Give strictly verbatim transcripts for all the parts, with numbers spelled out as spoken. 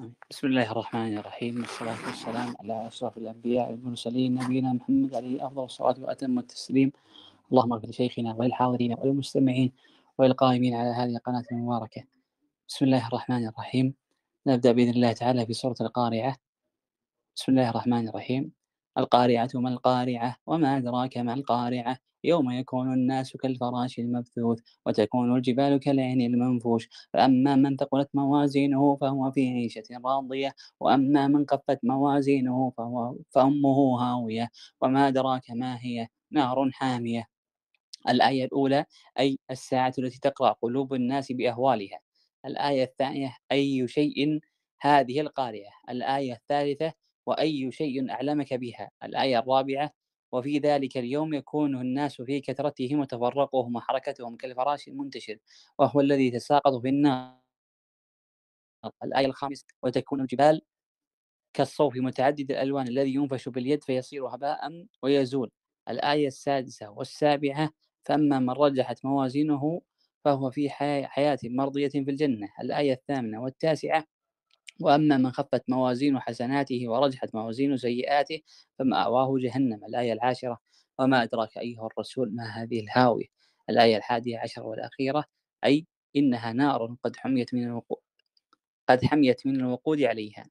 بسم الله الرحمن الرحيم، والصلاة والسلام على أشرف الأنبياء والمرسلين، نبينا محمد عليه أفضل الصلاة وأتم التسليم. اللهم اغفر لشيخنا وللحاضرين وللمستمعين وللقائمين على هذه القناة المباركة. بسم الله الرحمن الرحيم. نبدأ بإذن الله تعالى في سورة القارعة. بسم الله الرحمن الرحيم. القارعة ما القارعة وما أدراك ما القارعة يوم يكون الناس كالفراش المبثوث وتكون الجبال كالعهن المنفوش فأما من ثقلت موازينه فهو في عيشة راضية وأما من خفت موازينه فهو فأمه هاوية وما أدراك ما هي نار حامية. الآية الأولى أي الساعة التي تقرع قلوب الناس بأهوالها. الآية الثانية أي شيء هذه القارعة. الآية الثالثة وأي شيء أعلمك بها. الآية الرابعة وفي ذلك اليوم يكون الناس في كثرتهم وتفرقهم وحركتهم كالفراش المنتشر وهو الذي يتساقط في النار. الآية الخامسة وتكون الجبال كالصوف متعدد الألوان الذي ينفش باليد فيصير هباء ويزول. الآية السادسة والسابعة فأما من رجحت موازينه فهو في حياة مرضية في الجنة. الآية الثامنة والتاسعة وأما من خفت موازين حسناته ورجحت موازين سيئاته فمأواه جهنم. الآية العاشرة وما أدراك أيها الرسول ما هذه الهاوية. الآية الحادية عشر والأخيرة أي إنها نار قد حميت من الوقود قد حميت من الوقود عليها.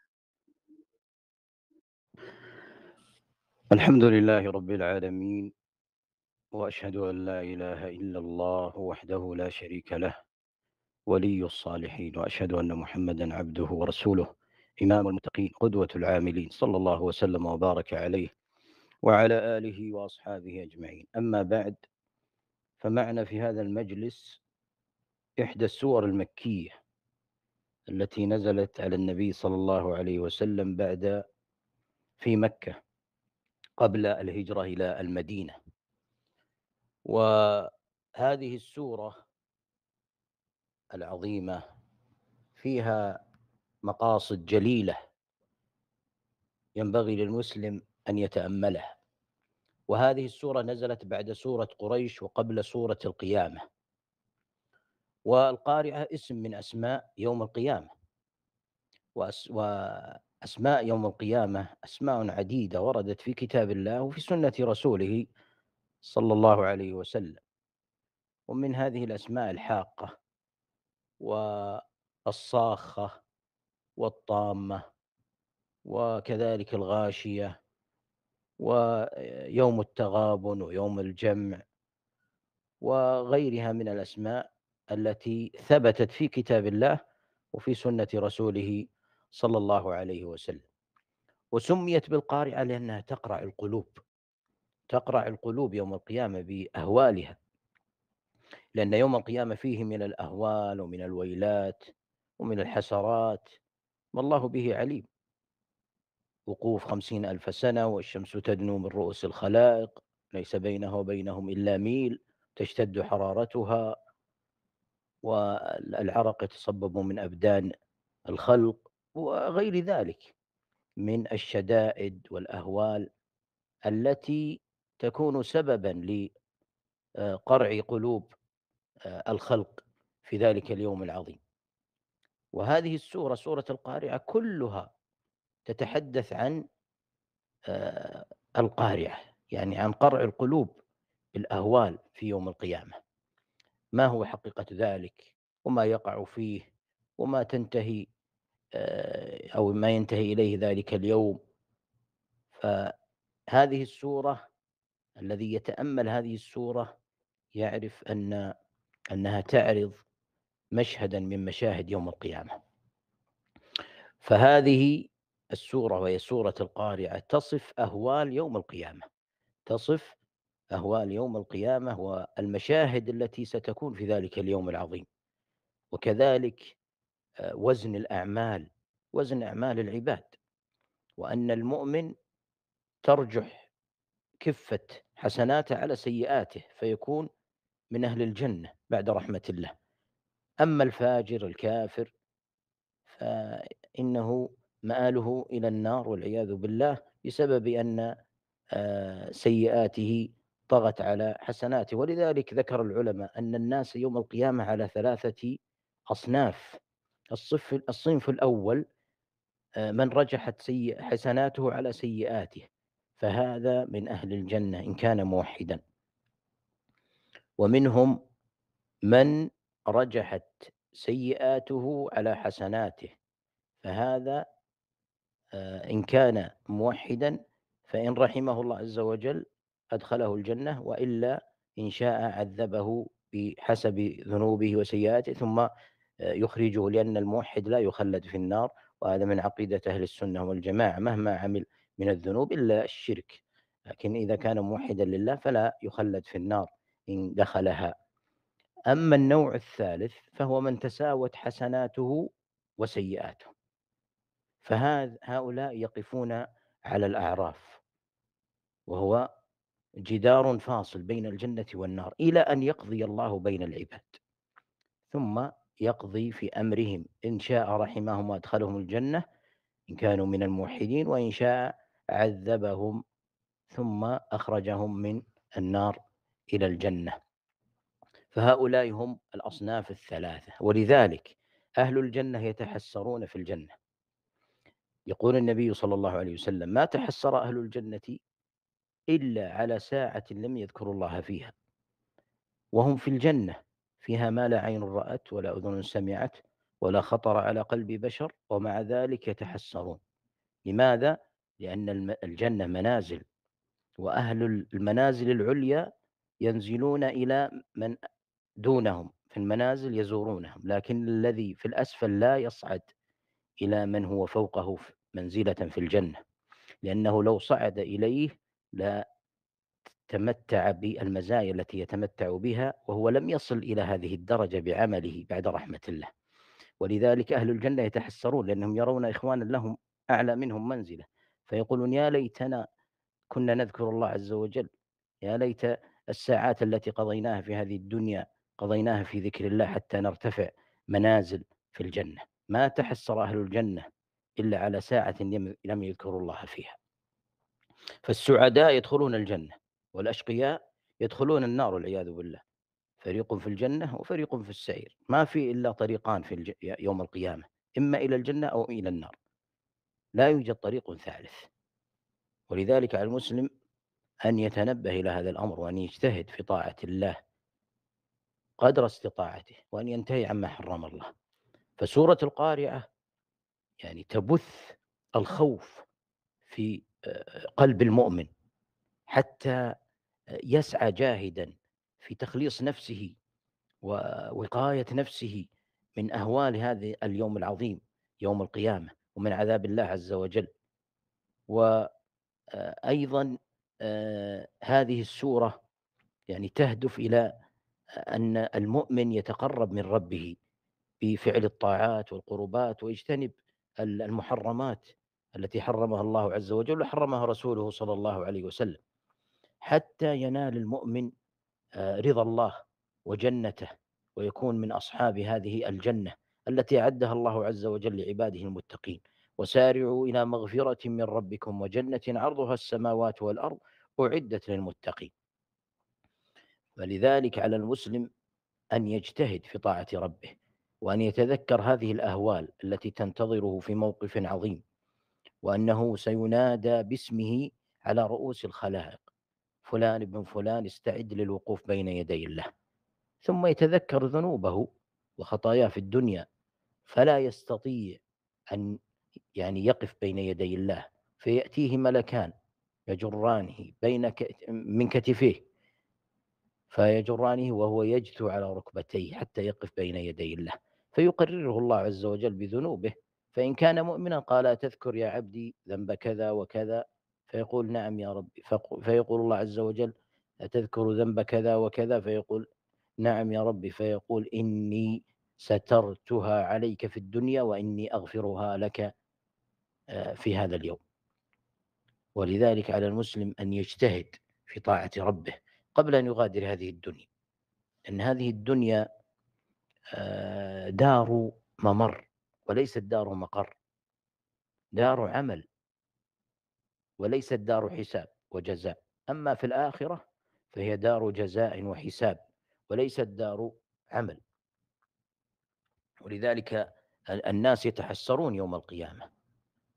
الحمد لله رب العالمين، وأشهد أن لا إله إلا الله وحده لا شريك له ولي الصالحين، وأشهد أن محمدا عبده ورسوله إمام المتقين قدوة العاملين، صلى الله وسلم وبارك عليه وعلى آله وأصحابه أجمعين. أما بعد، فمعنا في هذا المجلس إحدى السور المكية التي نزلت على النبي صلى الله عليه وسلم بعد في مكة قبل الهجرة إلى المدينة. وهذه السورة العظيمة فيها مقاصد جليلة ينبغي للمسلم أن يتأملها. وهذه السورة نزلت بعد سورة قريش وقبل سورة القيامة. والقارعة اسم من أسماء يوم القيامة، وأس وأسماء يوم القيامة أسماء عديدة وردت في كتاب الله وفي سنة رسوله صلى الله عليه وسلم. ومن هذه الأسماء الحاقة والصاخة والطامة وكذلك الغاشية ويوم التغابن ويوم الجمع وغيرها من الأسماء التي ثبتت في كتاب الله وفي سنة رسوله صلى الله عليه وسلم. وسميت بالقارعة لأنها تقرع القلوب، تقرع القلوب يوم القيامة بأهوالها، لأن يوم القيامة فيه من الأهوال ومن الويلات ومن الحسرات ما الله به عليم. وقوف خمسين ألف سنة والشمس تدنو من رؤوس الخلائق ليس بينها وبينهم إلا ميل، تشتد حرارتها والعرق يتصبب من أبدان الخلق وغير ذلك من الشدائد والأهوال التي تكون سببا لقرع قلوب الخلق في ذلك اليوم العظيم. وهذه السورة سورة القارعة كلها تتحدث عن القارعة، يعني عن قرع القلوب بالأهوال في يوم القيامة، ما هو حقيقة ذلك وما يقع فيه وما تنتهي أو ما ينتهي إليه ذلك اليوم. فهذه السورة الذي يتأمل هذه السورة يعرف أن أنها تعرض مشهدا من مشاهد يوم القيامة. فهذه السورة وهي سورة القارعة تصف أهوال يوم القيامة، تصف أهوال يوم القيامة والمشاهد التي ستكون في ذلك اليوم العظيم، وكذلك وزن الأعمال، وزن أعمال العباد، وأن المؤمن ترجح كفة حسناته على سيئاته فيكون من أهل الجنة بعد رحمة الله. أما الفاجر الكافر فإنه مآله إلى النار والعياذ بالله بسبب أن سيئاته طغت على حسناته. ولذلك ذكر العلماء أن الناس يوم القيامة على ثلاثة أصناف. الصف الصنف الأول من رجحت سيئ حسناته على سيئاته فهذا من أهل الجنة إن كان موحدا. ومنهم من رجحت سيئاته على حسناته فهذا إن كان موحدا فإن رحمه الله عز وجل أدخله الجنة، وإلا إن شاء عذبه بحسب ذنوبه وسيئاته ثم يخرجه، لأن الموحد لا يخلد في النار، وهذا من عقيدة أهل السنة والجماعة مهما عمل من الذنوب إلا الشرك، لكن إذا كان موحدا لله فلا يخلد في النار إن دخلها. أما النوع الثالث فهو من تساوت حسناته وسيئاته، فهؤلاء يقفون على الأعراف، وهو جدار فاصل بين الجنة والنار إلى أن يقضي الله بين العباد، ثم يقضي في أمرهم، إن شاء رحمهم وأدخلهم الجنة إن كانوا من الموحدين، وإن شاء عذبهم ثم أخرجهم من النار إلى الجنة. فهؤلاء هم الأصناف الثلاثة، ولذلك أهل الجنة يتحسرون في الجنة. يقول النبي صلى الله عليه وسلم: ما تحسر أهل الجنة إلا على ساعة لم يذكروا الله فيها، وهم في الجنة فيها ما لا عين رأت ولا أذن سمعت ولا خطر على قلب بشر، ومع ذلك يتحسرون. لماذا؟ لأن الجنة منازل، وأهل المنازل العليا ينزلون إلى من دونهم في المنازل يزورونهم، لكن الذي في الأسفل لا يصعد إلى من هو فوقه منزلة في الجنة، لأنه لو صعد إليه لا تمتع بالمزايا التي يتمتع بها، وهو لم يصل إلى هذه الدرجة بعمله بعد رحمة الله. ولذلك أهل الجنة يتحسرون، لأنهم يرون إخوانا لهم أعلى منهم منزلة، فيقولون: يا ليتنا كنا نذكر الله عز وجل، يا ليت الساعات التي قضيناها في هذه الدنيا قضيناها في ذكر الله حتى نرتفع منازل في الجنة. ما تحسر أهل الجنة إلا على ساعة لم يذكروا الله فيها. فالسعداء يدخلون الجنة، والأشقياء يدخلون النار والعياذ بالله، فريق في الجنة وفريق في السعير، ما في إلا طريقان في الج... يوم القيامة، إما إلى الجنة أو إلى النار، لا يوجد طريق ثالث. ولذلك على المسلم أن يتنبه إلى هذا الأمر، وأن يجتهد في طاعة الله قدر استطاعته، وأن ينتهي عما حرم الله. فسورة القارعة يعني تبث الخوف في قلب المؤمن حتى يسعى جاهدا في تخليص نفسه ووقاية نفسه من أهوال هذا اليوم العظيم يوم القيامة ومن عذاب الله عز وجل. وأيضا هذه السورة يعني تهدف إلى أن المؤمن يتقرب من ربه بفعل الطاعات والقربات، ويجتنب المحرمات التي حرمها الله عز وجل وحرمها رسوله صلى الله عليه وسلم، حتى ينال المؤمن رضا الله وجنته، ويكون من أصحاب هذه الجنة التي أعدها الله عز وجل لعباده المتقين. وسارعوا إلى مغفرة من ربكم وجنة عرضها السماوات والأرض أعدت للمتقين. فلذلك على المسلم أن يجتهد في طاعة ربه، وأن يتذكر هذه الأهوال التي تنتظره في موقف عظيم، وأنه سينادى باسمه على رؤوس الخلائق: فلان ابن فلان استعد للوقوف بين يدي الله. ثم يتذكر ذنوبه وخطاياه في الدنيا، فلا يستطيع أن يعني يقف بين يدي الله، فيأتيه ملكان يجرانه بين من كتفيه، فيجرانه وهو يجثو على ركبتيه حتى يقف بين يدي الله، فيقرره الله عز وجل بذنوبه. فإن كان مؤمنا قال: تذكر يا عبدي ذنب كذا وكذا، فيقول: نعم يا ربي. فيقول الله عز وجل: تذكر ذنب كذا وكذا، فيقول: نعم يا ربي. فيقول: إني سترتها عليك في الدنيا وإني أغفرها لك في هذا اليوم. ولذلك على المسلم أن يجتهد في طاعة ربه قبل أن يغادر هذه الدنيا، أن هذه الدنيا دار ممر وليست دار مقر، دار عمل وليست دار حساب وجزاء. أما في الآخرة فهي دار جزاء وحساب وليست دار عمل. ولذلك الناس يتحسرون يوم القيامة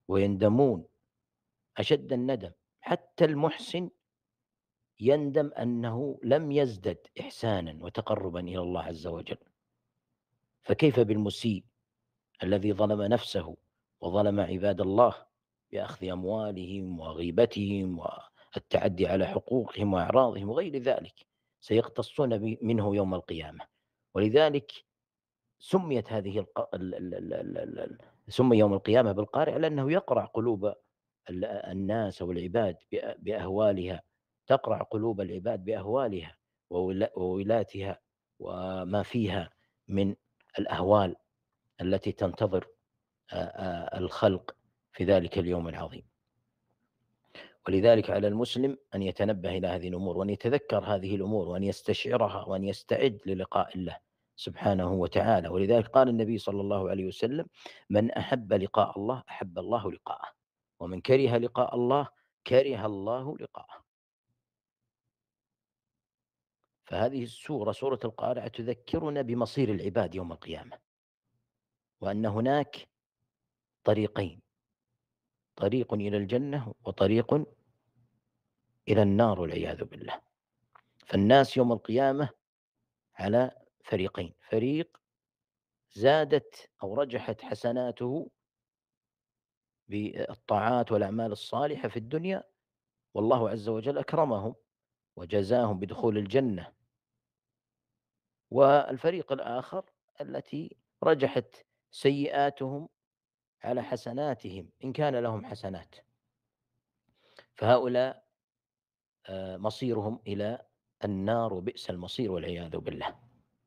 ويندمون أشد الندم. حتى المحسن يندم أنه لم يزدد إحسانا وتقربا إلى الله عز وجل، فكيف بالمسيء الذي ظلم نفسه وظلم عباد الله بأخذ أموالهم وغيبتهم والتعدي على حقوقهم وأعراضهم وغير ذلك، سيقتصون ب- منه يوم القيامة. ولذلك سميت هذه الق... ال... ال... ال... ال... ال... ال- سمي يوم القيامة بالقارعة لأنه يقرع قلوب ال- الناس أو العباد بأ- بأهوالها، تقرع قلوب العباد بأهوالها وولا- وولاتها وما فيها من الأهوال التي تنتظر آه، آه، الخلق في ذلك اليوم العظيم. ولذلك على المسلم أن يتنبه إلى هذه الأمور، وأن يتذكر هذه الأمور، وأن يستشعرها، وأن يستعد للقاء الله سبحانه وتعالى. ولذلك قال النبي صلى الله عليه وسلم: من أحب لقاء الله أحب الله لقاءه، ومن كره لقاء الله كره الله لقاءه. فهذه السورة، سورة القارعة، تذكرنا بمصير العباد يوم القيامة، وأن هناك طريقين: طريق إلى الجنة وطريق إلى النار والعياذ بالله. فالناس يوم القيامة على فريقين: فريق زادت أو رجحت حسناته بالطاعات والأعمال الصالحة في الدنيا، والله عز وجل أكرمهم وجزاهم بدخول الجنة. والفريق الآخر التي رجحت سيئاتهم على حسناتهم إن كان لهم حسنات، فهؤلاء آه، مصيرهم إلى النار، وبئس المصير والعياذ بالله.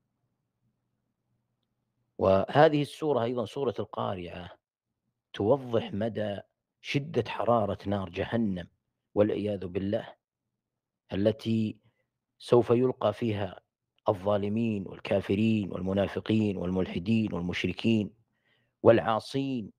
وهذه السورة أيضا، سورة القارعة، توضح مدى شدة حرارة نار جهنم والعياذ بالله، التي سوف يلقى فيها الظالمين والكافرين والمنافقين والملحدين والمشركين والعاصين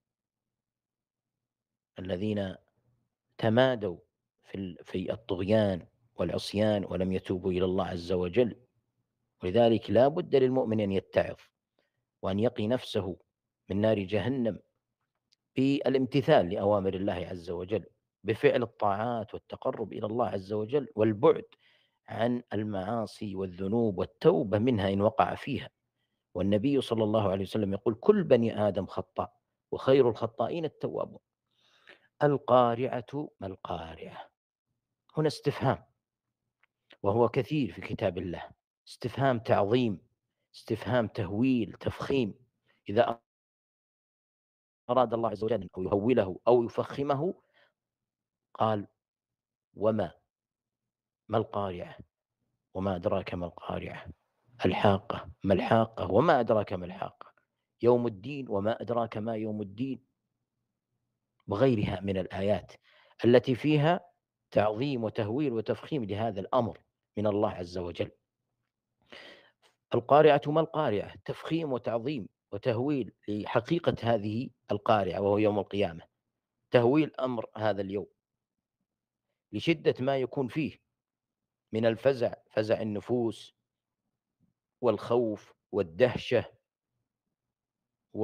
الذين تمادوا في في الطغيان والعصيان ولم يتوبوا إلى الله عز وجل. ولذلك لا بد للمؤمن أن يتعظ وأن يقي نفسه من نار جهنم بالامتثال لأوامر الله عز وجل، بفعل الطاعات والتقرب إلى الله عز وجل، والبعد عن المعاصي والذنوب والتوبة منها إن وقع فيها. والنبي صلى الله عليه وسلم يقول: كل بني آدم خطاء وخير الخطائين التوابون. القارعة ما القارعة؟ هنا استفهام، وهو كثير في كتاب الله، استفهام تعظيم، استفهام تهويل، تفخيم. إذا أراد الله عز وجل أو يهوله أو يفخمه قال: وما ما القارعة؟ وما أدراك ما القارعة؟ الحاقة ما الحاقة؟ وما أدراك ما الحاقة؟ يوم الدين وما أدراك ما يوم الدين؟ وغيرها من الآيات التي فيها تعظيم وتهويل وتفخيم لهذا الأمر من الله عز وجل. القارعة ما القارعة؟ تفخيم وتعظيم وتهويل لحقيقة هذه القارعة، وهو يوم القيامة، تهويل أمر هذا اليوم لشدة ما يكون فيه من الفزع، فزع النفوس والخوف والدهشة، و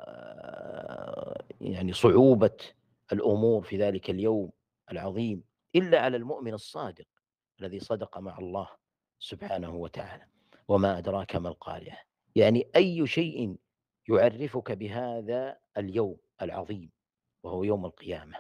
يعني صعوبة الأمور في ذلك اليوم العظيم، إلا على المؤمن الصادق الذي صدق مع الله سبحانه وتعالى. وما أدراك ما القارعة؟ يعني أي شيء يعرفك بهذا اليوم العظيم وهو يوم القيامة.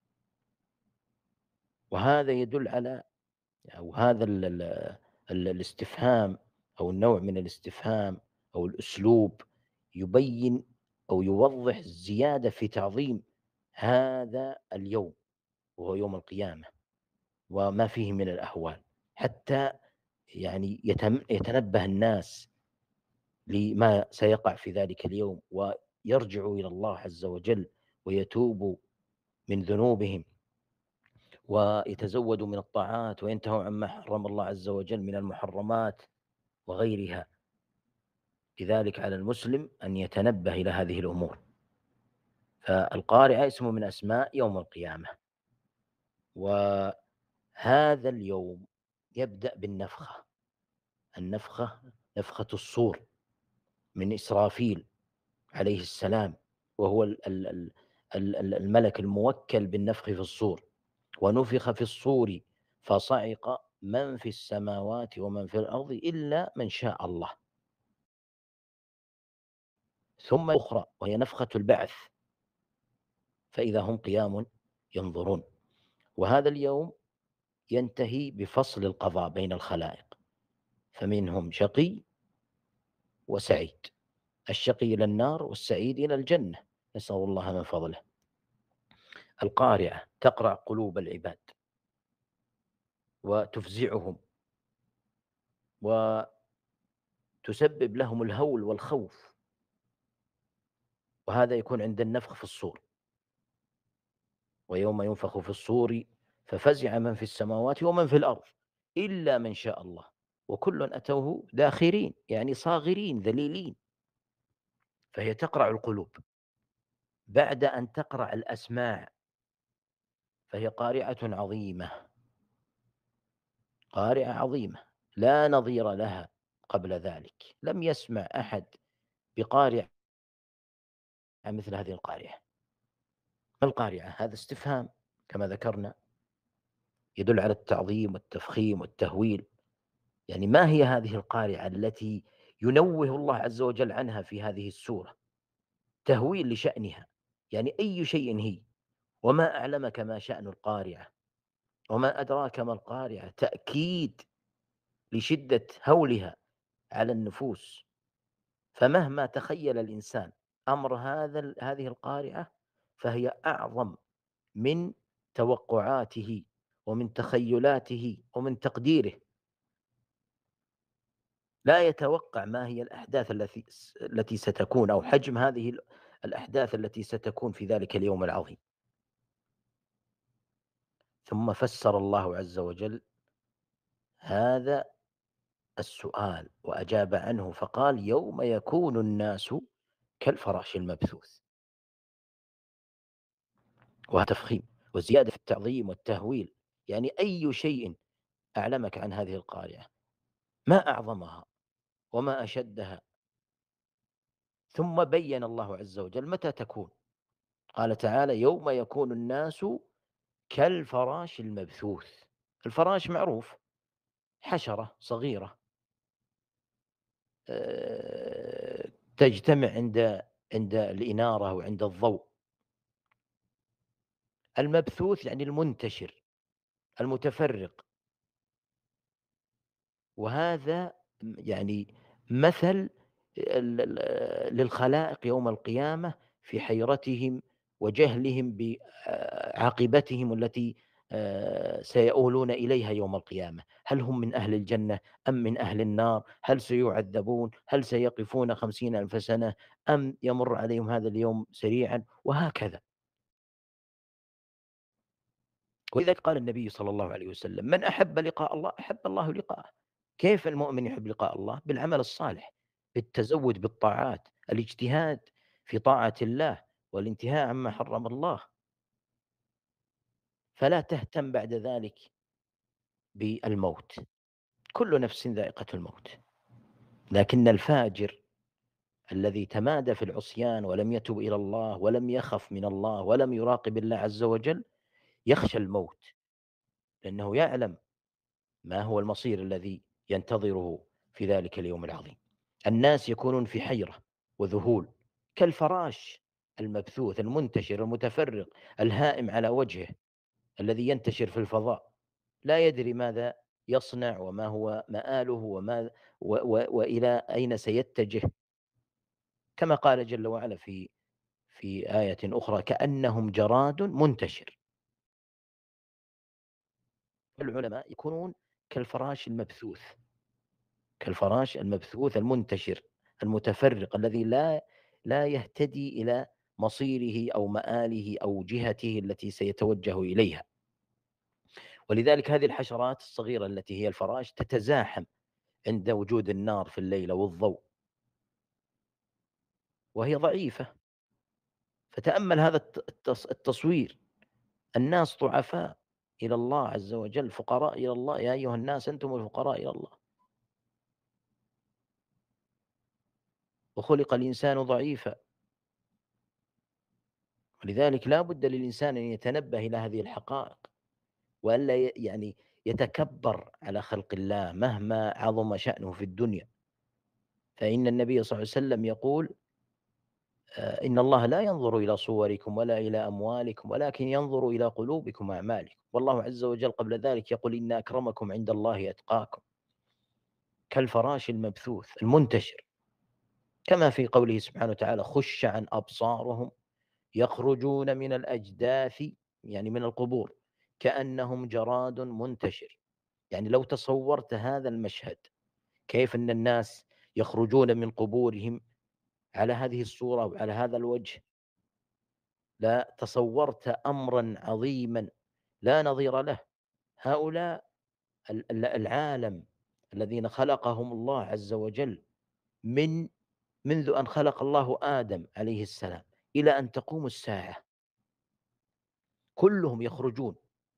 وهذا يدل على، أو هذا ال ال ال الاستفهام أو النوع من الاستفهام أو الأسلوب يبين أو يوضح زيادة في تعظيم هذا اليوم وهو يوم القيامة وما فيه من الأهوال، حتى يعني يتم يتنبه الناس لما سيقع في ذلك اليوم، ويرجعوا إلى الله عز وجل ويتوبوا من ذنوبهم ويتزودوا من الطاعات وينتهوا عما حرم الله عز وجل من المحرمات وغيرها. لذلك على المسلم أن يتنبه إلى هذه الأمور. فالقارعة اسم من أسماء يوم القيامة. وهذا اليوم يبدأ بالنفخة، النفخة نفخة الصور من إسرافيل عليه السلام، وهو ال ال الملك الموكل بالنفخ في الصور، ونفخ في الصور فصعق من في السماوات ومن في الأرض إلا من شاء الله. ثم أخرى وهي نفخة البعث، فإذا هم قيام ينظرون. وهذا اليوم ينتهي بفصل القضاء بين الخلائق، فمنهم شقي وسعيد، الشقي إلى النار والسعيد إلى الجنة، نسأل الله من فضله. القارعة تقرع قلوب العباد وتفزعهم وتسبب لهم الهول والخوف، وهذا يكون عند النفخ في الصور. ويوم ينفخ في الصور ففزع من في السماوات ومن في الأرض إلا من شاء الله، وكل أتوه داخرين، يعني صاغرين ذليلين. فهي تقرع القلوب بعد أن تقرع الأسماع، فهي قارعة عظيمة، قارعة عظيمة لا نظير لها قبل ذلك. لم يسمع أحد بقارعة مثل هذه القارعة. ما القارعة؟ هذا استفهام كما ذكرنا يدل على التعظيم والتفخيم والتهويل. يعني ما هي هذه القارعة التي ينوه الله عز وجل عنها في هذه السورة؟ تهويل لشأنها، يعني أي شيء هي. وما أعلمك ما شأن القارعة وما أدراك ما القارعة، تأكيد لشدة هولها على النفوس. فمهما تخيل الإنسان أمر هذا هذه القارعة فهي أعظم من توقعاته ومن تخيلاته ومن تقديره. لا يتوقع ما هي الأحداث التي التي ستكون، أو حجم هذه الأحداث التي ستكون في ذلك اليوم العظيم. ثم فسر الله عز وجل هذا السؤال وأجاب عنه فقال: يوم يكون الناس كالفراش المبثوث. وتفخيم وزيادة في التعظيم والتهويل، يعني أي شيء أعلمك عن هذه القارعة، ما أعظمها وما أشدها. ثم بين الله عز وجل متى تكون، قال تعالى: يوم يكون الناس كالفراش المبثوث. الفراش معروف، حشرة صغيرة تجتمع عند عند الإنارة وعند الضوء. المبثوث يعني المنتشر المتفرق. وهذا يعني مثل للخلائق يوم القيامة في حيرتهم وجهلهم بعاقبتهم التي سيؤولون إليها يوم القيامة. هل هم من أهل الجنة أم من أهل النار؟ هل سيعذبون؟ هل سيقفون خمسين ألف سنة أم يمر عليهم هذا اليوم سريعا؟ وهكذا. ولذلك قال النبي صلى الله عليه وسلم: من أحب لقاء الله أحب الله لقاءه. كيف المؤمن يحب لقاء الله؟ بالعمل الصالح، بالتزود بالطاعات، الاجتهاد في طاعة الله والانتهاء عما حرم الله. فلا تهتم بعد ذلك بالموت، كل نفس ذائقة الموت. لكن الفاجر الذي تمادى في العصيان ولم يتب إلى الله ولم يخف من الله ولم يراقب الله عز وجل يخشى الموت، لأنه يعلم ما هو المصير الذي ينتظره في ذلك اليوم العظيم. الناس يكونون في حيرة وذهول كالفراش المبثوث المنتشر المتفرق الهائم على وجهه، الذي ينتشر في الفضاء، لا يدري ماذا يصنع وما هو مآله وما و و وإلى أين سيتجه. كما قال جل وعلا في في آية أخرى: كأنهم جراد منتشر. العلماء يكونون كالفراش المبثوث، كالفراش المبثوث المنتشر المتفرق الذي لا لا يهتدي إلى مصيره أو مآله أو جهته التي سيتوجه إليها. ولذلك هذه الحشرات الصغيرة التي هي الفراش تتزاحم عند وجود النار في الليل والضوء، وهي ضعيفة. فتأمل هذا التصوير: الناس ضعفاء إلى الله عز وجل، فقراء إلى الله. يا أيها الناس أنتم الفقراء إلى الله. وخلق الإنسان ضعيفا. ولذلك لا بد للإنسان أن يتنبه إلى هذه الحقائق، وألا ي- يعني يتكبر على خلق الله مهما عظم شأنه في الدنيا. فإن النبي صلى الله عليه وسلم يقول: آه، إن الله لا ينظر إلى صوركم ولا إلى أموالكم ولكن ينظر إلى قلوبكم وأعمالكم. والله عز وجل قبل ذلك يقول: إن أكرمكم عند الله أتقاكم. كالفراش المبثوث المنتشر، كما في قوله سبحانه وتعالى: خش عن أبصارهم يخرجون من الأجداث، يعني من القبور، كأنهم جراد منتشر. يعني لو تصورت هذا المشهد، كيف أن الناس يخرجون من قبورهم على هذه الصورة وعلى هذا الوجه، لا تصورت أمرا عظيما لا نظير له. هؤلاء العالم الذين خلقهم الله عز وجل من منذ أن خلق الله آدم عليه السلام إلى أن تقوم الساعة، كلهم يخرجون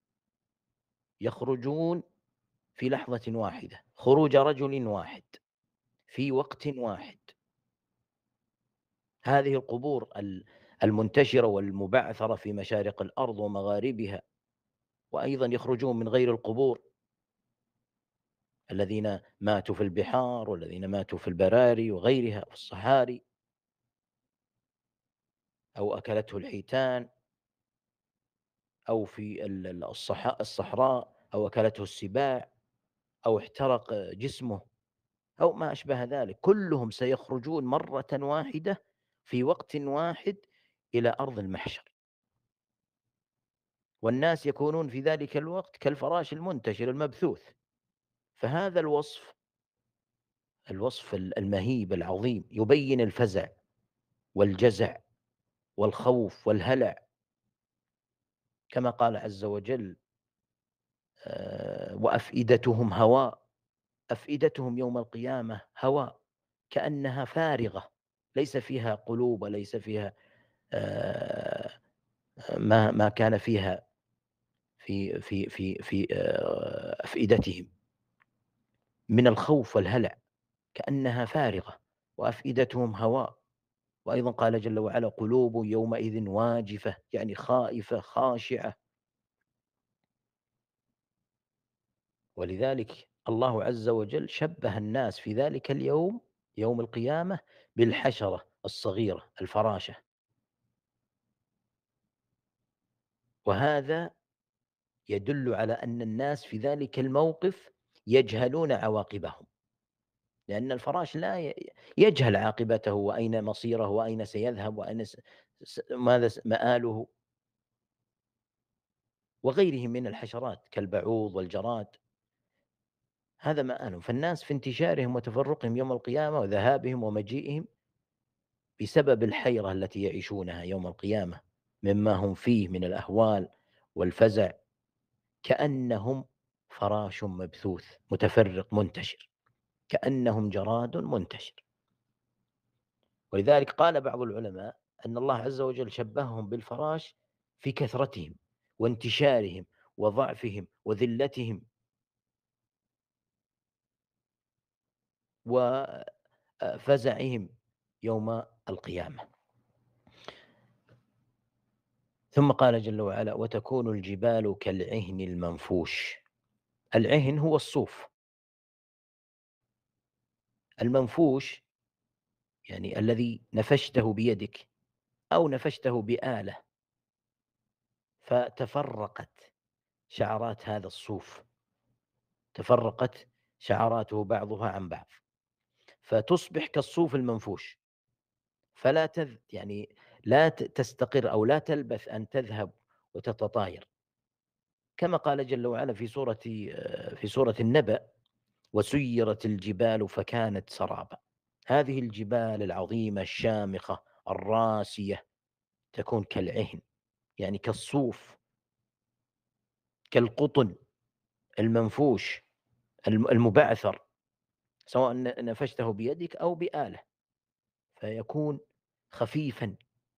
يخرجون في لحظة واحدة، خروج رجل واحد في وقت واحد. هذه القبور المنتشرة والمبعثرة في مشارق الأرض ومغاربها، وأيضا يخرجون من غير القبور، الذين ماتوا في البحار والذين ماتوا في البراري وغيرها في الصحاري، أو أكلته الحيتان، أو في الصحراء، أو أكلته السباع، أو احترق جسمه، أو ما أشبه ذلك. كلهم سيخرجون مرة واحدة في وقت واحد إلى أرض المحشر، والناس يكونون في ذلك الوقت كالفراش المنتشر المبثوث. فهذا الوصف الوصف المهيب العظيم يبين الفزع والجزع والخوف والهلع، كما قال عز وجل: وأفئدتهم هواء. أفئدتهم يوم القيامة هواء، كأنها فارغة، ليس فيها قلوب وليس فيها ما ما كان فيها في في في في أفئدتهم من الخوف والهلع، كأنها فارغة. وأفئدتهم هواء. وأيضا قال جل وعلا: قلوب يومئذ واجفة، يعني خائفة خاشعة. ولذلك الله عز وجل شبه الناس في ذلك اليوم، يوم القيامة، بالحشرة الصغيرة الفراشة. وهذا يدل على أن الناس في ذلك الموقف يجهلون عواقبهم، لأن الفراش لا يجهل عاقبته وأين مصيره وأين سيذهب وأين ماذا مآله، وغيره من الحشرات كالبعوض والجراد، هذا مآلهم. فالناس في انتشارهم وتفرقهم يوم القيامة وذهابهم ومجيئهم بسبب الحيرة التي يعيشونها يوم القيامة مما هم فيه من الأهوال والفزع، كأنهم فراش مبثوث متفرق منتشر، كأنهم جراد منتشر. ولذلك قال بعض العلماء أن الله عز وجل شبههم بالفراش في كثرتهم وانتشارهم وضعفهم وذلتهم وفزعهم يوم القيامة. ثم قال جل وعلا: وتكون الجبال كالعهن المنفوش. العهن هو الصوف، المنفوش يعني الذي نفشته بيدك أو نفشته بآلة فتفرقت شعرات هذا الصوف، تفرقت شعراته بعضها عن بعض فتصبح كالصوف المنفوش، فلا تذ يعني لا تستقر أو لا تلبث أن تذهب وتتطاير، كما قال جل وعلا في سورة في سورة النبأ: وسيرت الجبال فكانت سرابا. هذه الجبال العظيمة الشامخة الراسية تكون كالعهن، يعني كالصوف، كالقطن المنفوش المبعثر، سواء نفشته بيدك أو بآلة، فيكون خفيفا.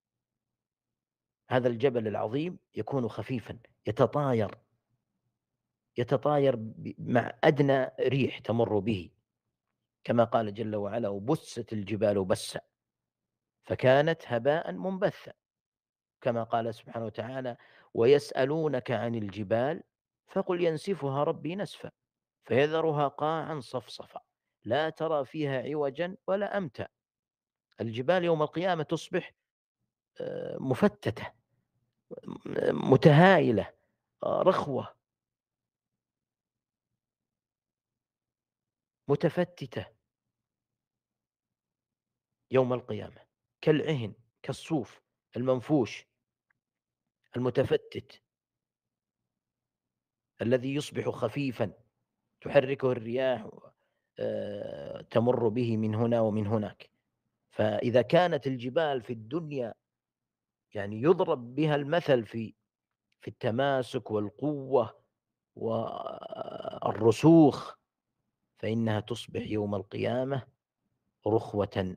هذا الجبل العظيم يكون خفيفا، يتطاير يتطاير مع أدنى ريح تمر به، كما قال جل وعلا: وبست الجبال بسا فكانت هباء منبثا. كما قال سبحانه وتعالى: ويسألونك عن الجبال فقل ينسفها ربي نسفا فيذرها قاعا صفصفا لا ترى فيها عوجا ولا أمتا. الجبال يوم القيامة تصبح آه، مفتتة، متهايلة، آه، رخوة، متفتتة يوم القيامة، كالعهن، كالصوف المنفوش المتفتت الذي يصبح خفيفا تحركه الرياح، آه، تمر به من هنا ومن هناك. فإذا كانت الجبال في الدنيا يعني يضرب بها المثل في في التماسك والقوة والرسوخ، فإنها تصبح يوم القيامة رخوة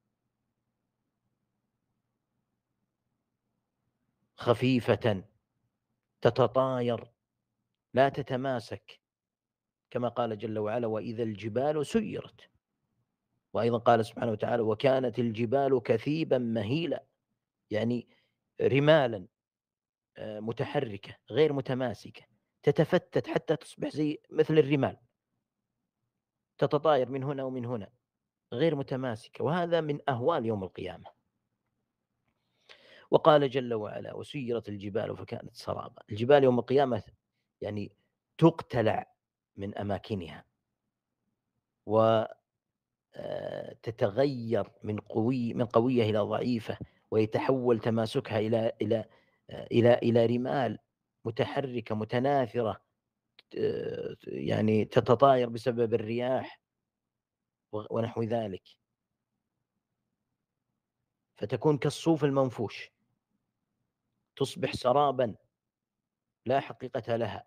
خفيفة تتطاير لا تتماسك، كما قال جل وعلا: وإذا الجبال سيرت. وأيضا قال سبحانه وتعالى: وكانت الجبال كثيبا مهيلا، يعني رمالا آه، متحركة غير متماسكة، تتفتت حتى تصبح زي مثل الرمال، تتطاير من هنا ومن هنا، غير متماسكة. وهذا من أهوال يوم القيامة. وقال جل وعلا: وسيرت الجبال فكانت سرابا. الجبال يوم القيامة يعني تقتلع من أماكنها وتتغير من قوي من قوية إلى ضعيفة، ويتحول تماسكها إلى إلى إلى إلى رمال متحركة متناثرة، يعني تتطاير بسبب الرياح ونحو ذلك، فتكون كالصوف المنفوش، تصبح سرابا لا حقيقة لها،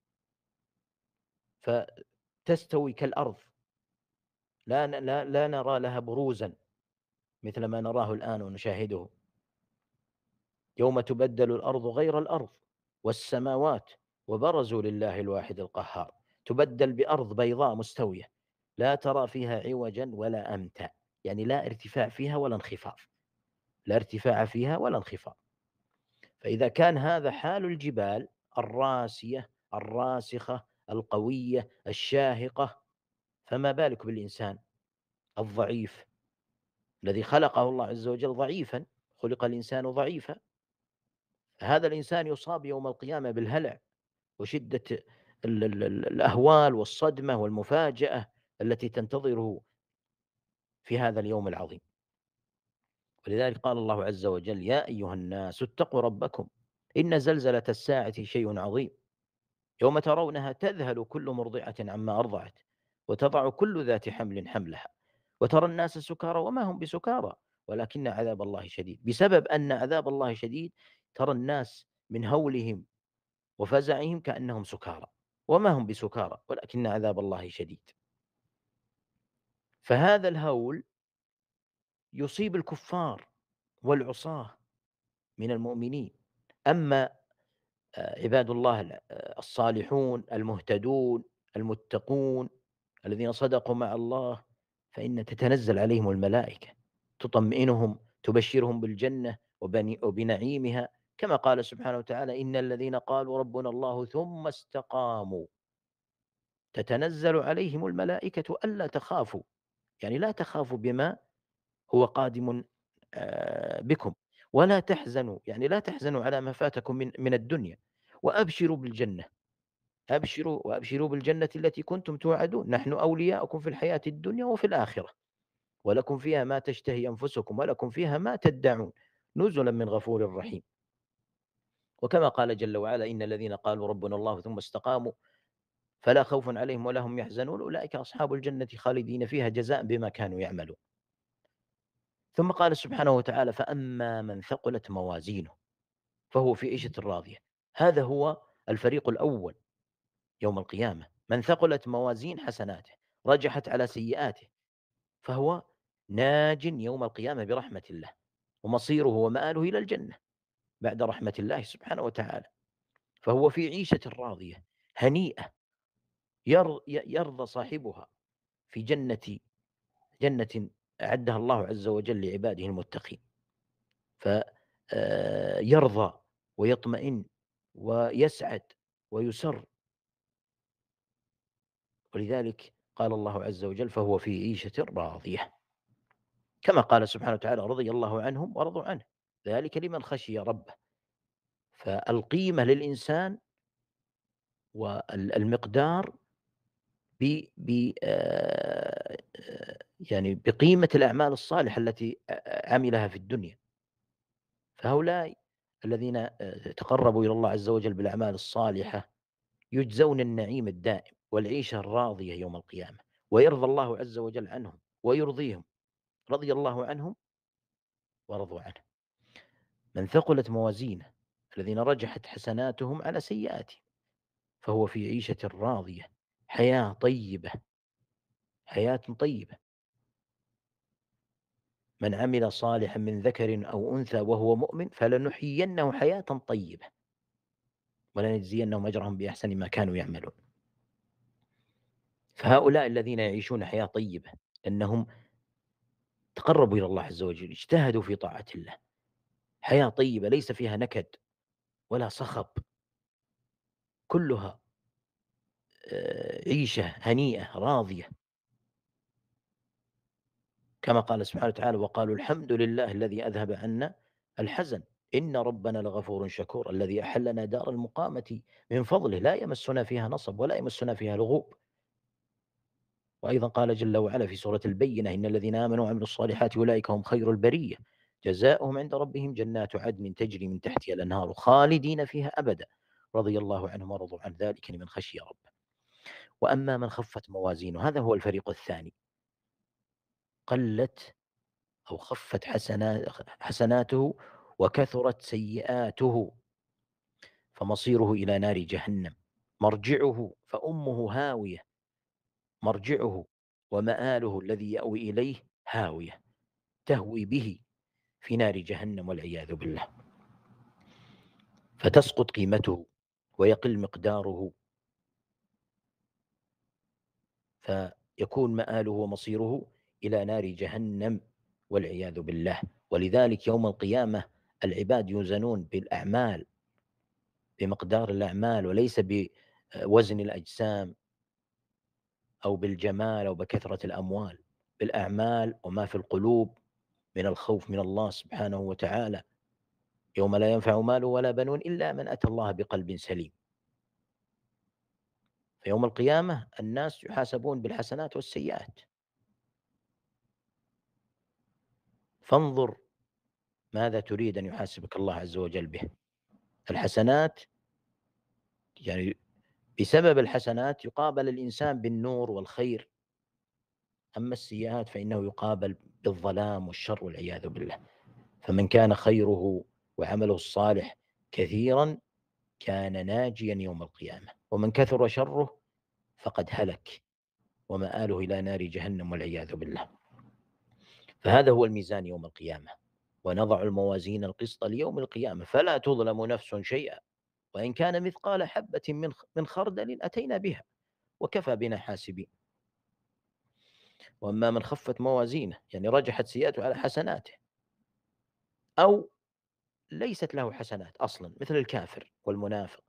فتستوي كالأرض، لا لا لا نرى لها بروزا مثل ما نراه الآن ونشاهده. يوم تبدل الأرض غير الأرض والسماوات وبرزوا لله الواحد القهار. تبدل بأرض بيضاء مستوية لا ترى فيها عوجا ولا أمتا، يعني لا ارتفاع فيها ولا انخفاض، لا ارتفاع فيها ولا انخفاض. فإذا كان هذا حال الجبال الراسية الراسخة القوية الشاهقة، فما بالك بالإنسان الضعيف الذي خلقه الله عز وجل ضعيفا، خلق الإنسان ضعيفا. هذا الإنسان يصاب يوم القيامة بالهلع وشدة ال ال ال الأهوال والصدمة والمفاجأة التي تنتظره في هذا اليوم العظيم. ولذلك قال الله عز وجل: يا أيها الناس اتقوا ربكم إن زلزلة الساعة شيء عظيم يوم ترونها تذهل كل مرضعة عما أرضعت وتضع كل ذات حمل حملها وترى الناس سكارى وما هم بسكارى ولكن عذاب الله شديد. بسبب أن عذاب الله شديد ترى الناس من هولهم وفزعهم كأنهم سكارى وما هم بسكارى ولكن عذاب الله شديد. فهذا الهول يصيب الكفار والعصاة من المؤمنين. أما عباد الله الصالحون المهتدون المتقون الذين صدقوا مع الله فإن تتنزل عليهم الملائكة تطمئنهم تبشرهم بالجنة وبنعيمها، كما قال سبحانه وتعالى: إن الذين قالوا ربنا الله ثم استقاموا تتنزل عليهم الملائكة ألا تخافوا، يعني لا تخافوا بما هو قادم بكم، ولا تحزنوا، يعني لا تحزنوا على ما فاتكم من من الدنيا، وأبشروا بالجنة، أبشروا وأبشروا بالجنة التي كنتم توعدون، نحن أولياؤكم في الحياة الدنيا وفي الآخرة، ولكم فيها ما تشتهي أنفسكم ولكم فيها ما تدعون نزلا من غفور رحيم. وكما قال جل وعلا: إن الذين قالوا ربنا الله ثم استقاموا فلا خوف عليهم ولا هم يحزنون أولئك أصحاب الجنة خالدين فيها جزاء بما كانوا يعملون. ثم قال سبحانه وتعالى: فأما من ثقلت موازينه فهو في عيشة راضية. هذا هو الفريق الأول يوم القيامة، من ثقلت موازين حسناته رجحت على سيئاته فهو ناج يوم القيامة برحمة الله، ومصيره ومآله إلى الجنة بعد رحمة الله سبحانه وتعالى. فهو في عيشة راضية هنيئة يرضى صاحبها في جنة جنة أعدها الله عز وجل لعباده المتقين. يرضى ويطمئن ويسعد ويسر. ولذلك قال الله عز وجل: فهو في عيشة راضية، كما قال سبحانه وتعالى: رضي الله عنهم ورضوا عنه، ذلك لمن خشي ربه. فالقيمة للإنسان والمقدار ب ب آآ يعني بقيمة الأعمال الصالحة التي أ عملها في الدنيا. فهؤلاء الذين آآ تقربوا إلى الله عز وجل بالأعمال الصالحة يجزون النعيم الدائم والعيشة الراضية يوم القيامة، ويرضى الله عز وجل عنهم ويرضيهم، رضي الله عنهم ورضوا عنه. من ثقلت موازينه الذين رجحت حسناتهم على سيئاتهم فهو في عيشة راضية، حياة طيبة، حياة طيبة. من عمل صالحا من ذكر أو أنثى وهو مؤمن فلنحيينه حياة طيبة ولنجزينهم أجرهم بأحسن ما كانوا يعملون. فهؤلاء الذين يعيشون حياة طيبة أنهم تقربوا إلى الله عز وجل، اجتهدوا في طاعة الله، حياة طيبة ليس فيها نكد ولا صخب، كلها عيشة هنيئة راضية، كما قال سبحانه وتعالى: وقالوا الحمد لله الذي أذهب عنا الحزن إن ربنا لغفور شكور الذي أحلنا دار المقامة من فضله لا يمسنا فيها نصب ولا يمسنا فيها لغوب. وأيضا قال جل وعلا في سورة البينة: إن الذين آمنوا وعملوا الصالحات أولئك هم خير البرية جزاؤهم عند ربهم جنات عدن تجري من تحتها الأنهار خالدين فيها أبدا رضي الله عنهم ورضوا عن ذلك لمن خشي ربه. وأما من خفت موازينه، هذا هو الفريق الثاني، قلت أو خفت حسناته وكثرت سيئاته فمصيره إلى نار جهنم، مرجعه فأمه هاوية، مرجعه ومآله الذي يأوي إليه هاوية تهوي به في نار جهنم والعياذ بالله. فتسقط قيمته ويقل مقداره، فيكون مآله ومصيره إلى نار جهنم والعياذ بالله. ولذلك يوم القيامة العباد يوزنون بالأعمال، بمقدار الأعمال وليس بوزن الأجسام أو بالجمال أو بكثرة الأموال، بالأعمال وما في القلوب من الخوف من الله سبحانه وتعالى. يوم لا ينفع مال ولا بنون إلا من أتى الله بقلب سليم. في يوم القيامة الناس يحاسبون بالحسنات والسيئات. فانظر ماذا تريد أن يحاسبك الله عز وجل به. الحسنات يعني بسبب الحسنات يقابل الإنسان بالنور والخير، أما السيئات فإنه يقابل بالظلام والشر والعياذ بالله. فمن كان خيره وعمله الصالح كثيرا كان ناجيا يوم القيامة، ومن كثر شره فقد هلك ومآله إلى نار جهنم والعياذ بالله. فهذا هو الميزان يوم القيامة: ونضع الموازين القسط ليوم القيامة فلا تظلم نفس شيئا وإن كان مثقال حبة من خردل أتينا بها وكفى بنا حاسبين. وأما من خفت موازينه يعني رجحت سيئاته على حسناته أو ليست له حسنات أصلا مثل الكافر والمنافق،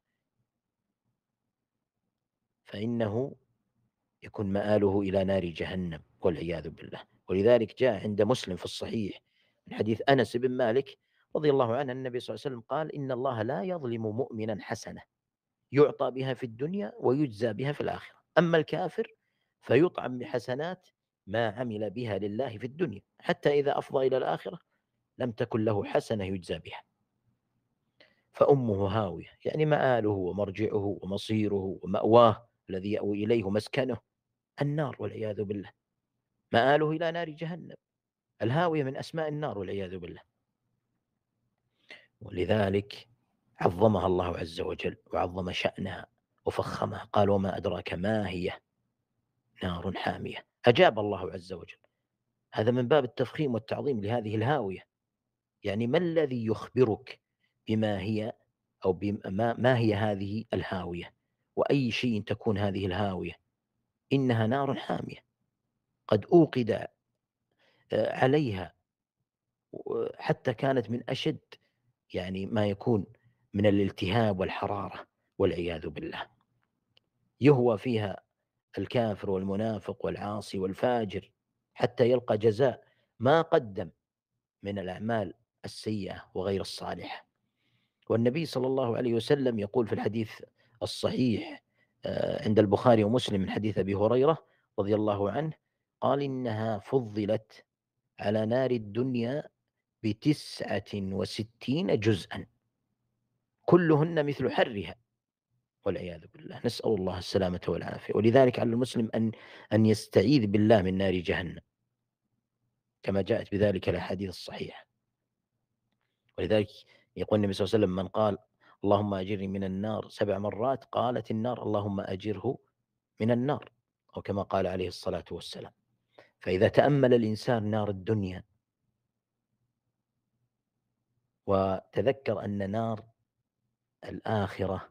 فإنه يكون مآله إلى نار جهنم والعياذ بالله. ولذلك جاء عند مسلم في الصحيح من حديث أنس بن مالك رضي الله عنه النبي صلى الله عليه وسلم قال: إن الله لا يظلم مؤمنا حسنة يعطى بها في الدنيا ويجزى بها في الآخرة، أما الكافر فيطعم بحسنات ما عمل بها لله في الدنيا حتى إذا أفضى إلى الآخرة لم تكن له حسنة يجزى بها فأمه هاوية، يعني مآله ومرجعه ومصيره ومأواه الذي يأوي إليه مسكنه النار والعياذ بالله، مآله إلى نار جهنم. الهاوية من أسماء النار والعياذ بالله. ولذلك عظمها الله عز وجل وعظم شأنها وفخمها، قال: وما أدراك ما هي نار حامية. أجاب الله عز وجل، هذا من باب التفخيم والتعظيم لهذه الهاوية. يعني ما الذي يخبرك بما هي أو بما ما هي هذه الهاوية وأي شيء تكون هذه الهاوية؟ إنها نار حامية قد أوقد عليها حتى كانت من أشد يعني ما يكون من الالتهاب والحرارة والعياذ بالله، يهوى فيها الكافر والمنافق والعاصي والفاجر حتى يلقى جزاء ما قدم من الأعمال السيئة وغير الصالحة. والنبي صلى الله عليه وسلم يقول في الحديث الصحيح عند البخاري ومسلم من حديث أبي هريرة رضي الله عنه قال: إنها فضلت على نار الدنيا بتسعة وستين جزءا كلهن مثل حرها والعياذ بالله، نسأل الله السلامة والعافية. ولذلك على المسلم أن أن يستعيذ بالله من نار جهنم كما جاءت بذلك الأحاديث الصحيحة. ولذلك يقول النبي صلى الله عليه وسلم: من قال اللهم أجرني من النار سبع مرات قالت النار اللهم أجره من النار، أو كما قال عليه الصلاة والسلام. فإذا تأمل الإنسان نار الدنيا وتذكر أن نار الآخرة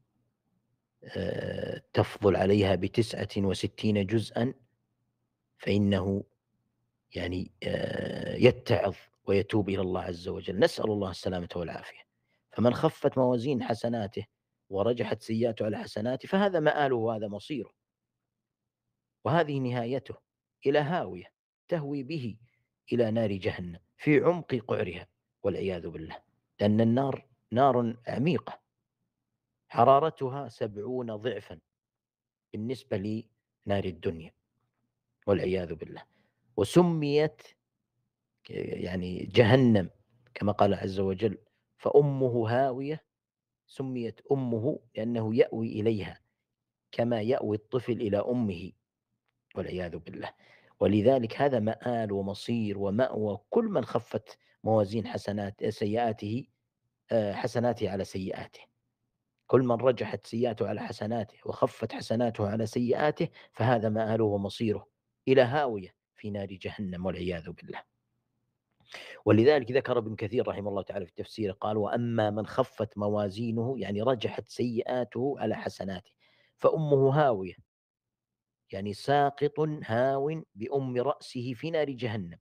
تفضل عليها بتسعة وستين جزءا، فإنه يعني يتعظ ويتوب إلى الله عز وجل، نسأل الله السلامة والعافية. فمن خفت موازين حسناته ورجحت سيئاته على حسناته فهذا مآله وهذا مصيره، وهذه نهايته، إلى هاوية تهوي به إلى نار جهنم في عمق قعرها والعياذ بالله، لأن النار نار عميقة حرارتها سبعون ضعفا بالنسبة لنار الدنيا والعياذ بالله. وسميت يعني جهنم كما قال عز وجل: فأمه هاوية، سميت أمه لأنه يأوي إليها كما يأوي الطفل إلى أمه والعياذ بالله. ولذلك هذا مآل ومصير ومأوى كل من خفت موازين حسنات سيئاته حسناته على سيئاته، كل من رجحت سيئاته على حسناته وخفت حسناته على سيئاته فهذا مآله ومصيره إلى هاوية في نار جهنم والعياذ بالله. ولذلك ذكر ابن كثير رحمه الله تعالى في التفسير قال: وأما من خفت موازينه يعني رجحت سيئاته على حسناته فأمه هاوية، يعني ساقط هاو بأم رأسه في نار جهنم.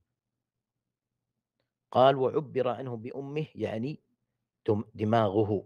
قال: وعبر عنه بأمه يعني دماغه.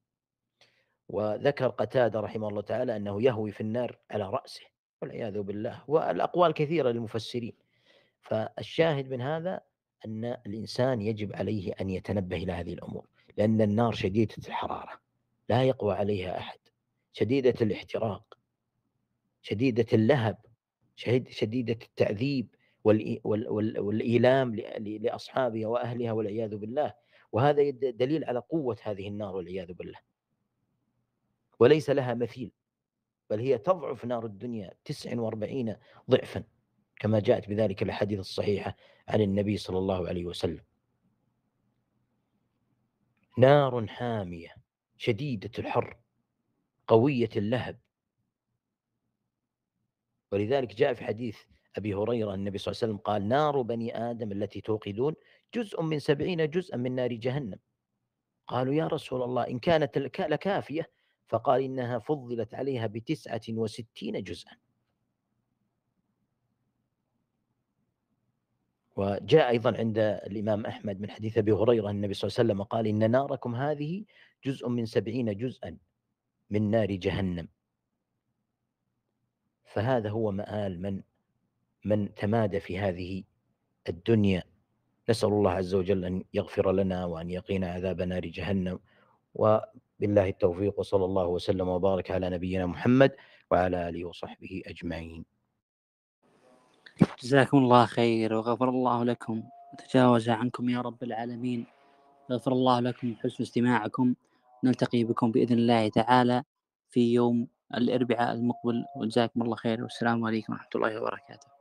وذكر قتادة رحمه الله تعالى أنه يهوي في النار على رأسه والعياذ بالله، والأقوال كثيرة للمفسرين. فالشاهد من هذا أن الإنسان يجب عليه أن يتنبه إلى هذه الأمور، لأن النار شديدة الحرارة لا يقوى عليها أحد، شديدة الاحتراق، شديدة اللهب، شديدة التعذيب والإيلام لأصحابها وأهلها والعياذ بالله. وهذا دليل على قوة هذه النار والعياذ بالله، وليس لها مثيل، بل هي تضعف نار الدنيا تسع وأربعين ضعفا كما جاءت بذلك الحديث الصحيحة عن النبي صلى الله عليه وسلم. نار حامية شديدة الحر قوية اللهب. ولذلك جاء في حديث أبي هريرة النبي صلى الله عليه وسلم قال: نار بني آدم التي توقدون جزء من سبعين جزءا من نار جهنم. قالوا: يا رسول الله إن كانت لكافية؟ فقال: إنها فضلت عليها بتسعة وستين جزءا. وجاء أيضا عند الإمام أحمد من حديث أبي هريرة النبي صلى الله عليه وسلم قال: إن ناركم هذه جزء من سبعين جزءا من نار جهنم. فهذا هو مآل من من تمادى في هذه الدنيا. نسأل الله عز وجل أن يغفر لنا وأن يقينا عذاب نار جهنم، وبالله التوفيق، وصلى الله وسلم وبارك على نبينا محمد وعلى آله وصحبه أجمعين. جزاكم الله خير وغفر الله لكم وتجاوز عنكم يا رب العالمين. غفر الله لكم حسن استماعكم. نلتقي بكم بإذن الله تعالى في يوم الأربعاء المقبل، وجزاكم الله خير، والسلام عليكم ورحمة الله وبركاته.